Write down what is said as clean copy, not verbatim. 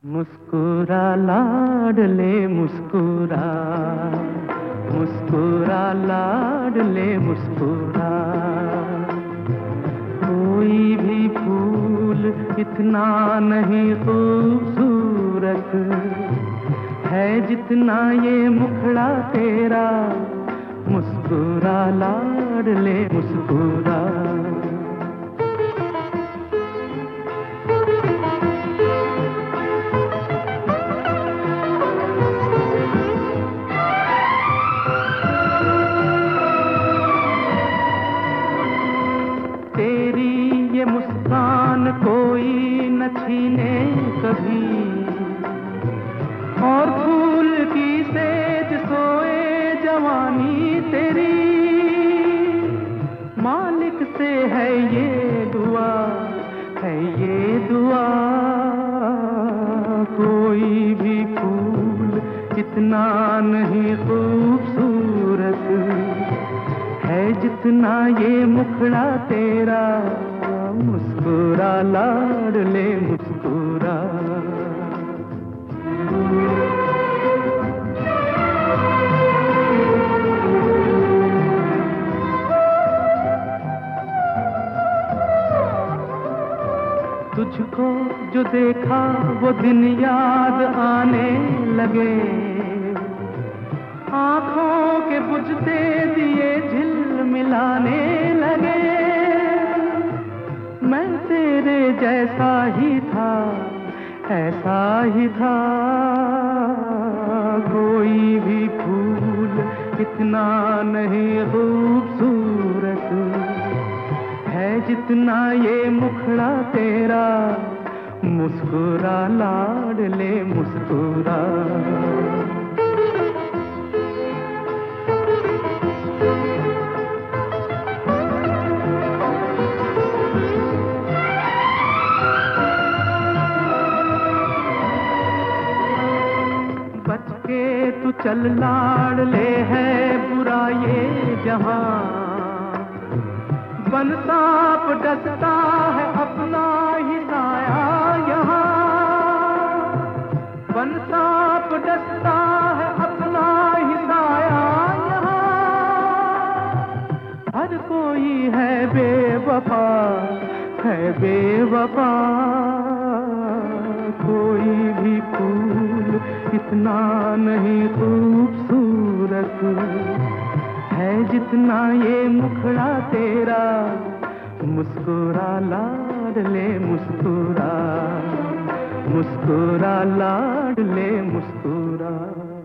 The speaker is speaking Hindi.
मुस्कुरा लाडले मुस्कुरा, मुस्कुरा लाडले मुस्कुरा। कोई भी फूल इतना नहीं खूबसूरत है जितना ये मुखड़ा तेरा। मुस्कुरा लाडले मुस्कुरा। तेरी ये मुस्कान कोई न छीने कभी, और फूल की सेज सोए जवानी तेरी। मालिक से है ये दुआ, है ये दुआ। कोई भी फूल इतना नहीं खूबसूरत है जितना ये मुखड़ा तेरा। मुस्कुरा लाडले मुस्कुरा। तुझको जो देखा वो दिन याद आने लगे, आँखों के बुझते दिए झिलमिलाने लगे। मैं तेरे जैसा ही था, ऐसा ही था। कोई भी फूल इतना नहीं खूबसूरत है जितना ये मुखड़ा तेरा। मुस्कुरा लाडले मुस्कुरा। बच के तू चल लाडले, है बुरा ये जहां। बन सांप डसता है अपना ही साया यहाँ। बन सांप डसता है अपना ही साया यहाँ। हर कोई है बेवफा, है बेवफा। कोई भी फूल इतना नहीं खूबसूरत है जितना ये मुखड़ा तेरा। मुस्कुरा लाडले मुस्कुरा, मुस्कुरा लाडले मुस्कुरा।